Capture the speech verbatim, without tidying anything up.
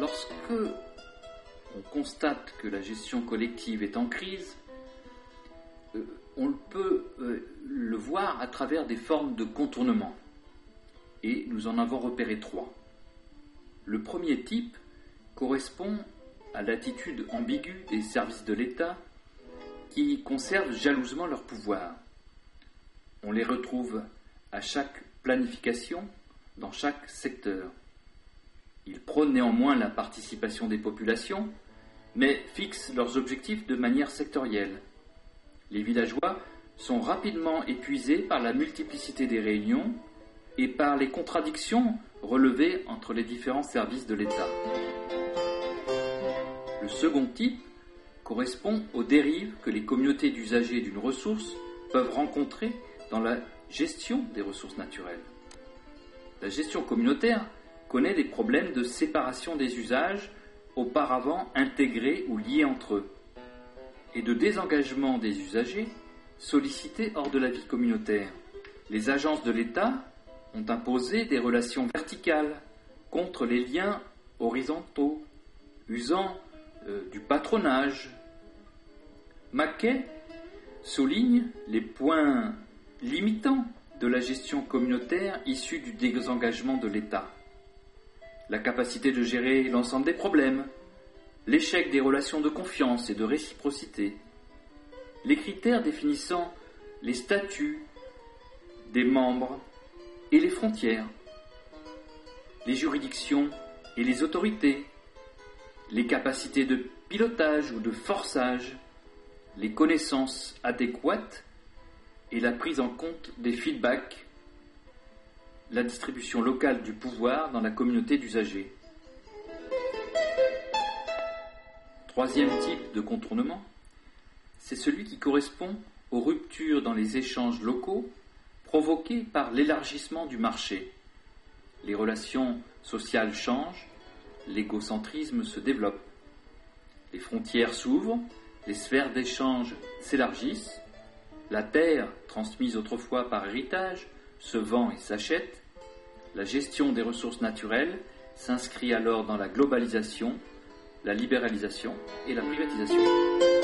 lorsque on constate que la gestion collective est en crise, euh, on peut euh, le voir à travers des formes de contournement. Et nous en avons repéré trois. Le premier type correspond à l'attitude ambiguë des services de l'État qui conservent jalousement leur pouvoir. On les retrouve à chaque planification, dans chaque secteur. Ils prônent néanmoins la participation des populations, mais fixent leurs objectifs de manière sectorielle. Les villageois sont rapidement épuisés par la multiplicité des réunions et par les contradictions relevées entre les différents services de l'État. Le second type correspond aux dérives que les communautés d'usagers d'une ressource peuvent rencontrer dans la gestion des ressources naturelles. La gestion communautaire connaît des problèmes de séparation des usages auparavant intégrés ou liés entre eux, et de désengagement des usagers sollicités hors de la vie communautaire. Les agences de l'État ont imposé des relations verticales contre les liens horizontaux, usant euh, du patronage. Mackay souligne les points limitants de la gestion communautaire issue du désengagement de l'État. La capacité de gérer l'ensemble des problèmes, l'échec des relations de confiance et de réciprocité, les critères définissant les statuts des membres et les frontières, les juridictions et les autorités, les capacités de pilotage ou de forçage, les connaissances adéquates et la prise en compte des feedbacks, la distribution locale du pouvoir dans la communauté d'usagers. Troisième type de contournement, c'est celui qui correspond aux ruptures dans les échanges locaux provoquées par l'élargissement du marché. Les relations sociales changent, l'égocentrisme se développe. Les frontières s'ouvrent, les sphères d'échange s'élargissent, la terre, transmise autrefois par héritage, se vend et s'achète. La gestion des ressources naturelles s'inscrit alors dans la globalisation, la libéralisation et la privatisation.